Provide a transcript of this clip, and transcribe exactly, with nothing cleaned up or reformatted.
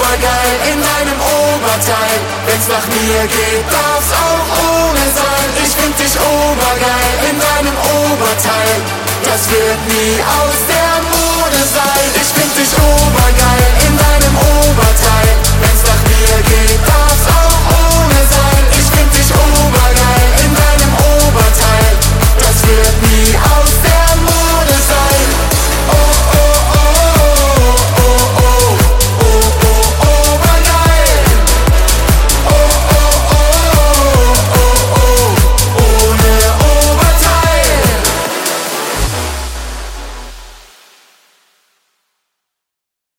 obergeil in deinem Oberteil. Wenn's nach mir geht, darf's auch ohne sein. Ich find dich obergeil in deinem Oberteil. Das wird nie aus der Mode sein. Ich find dich obergeil.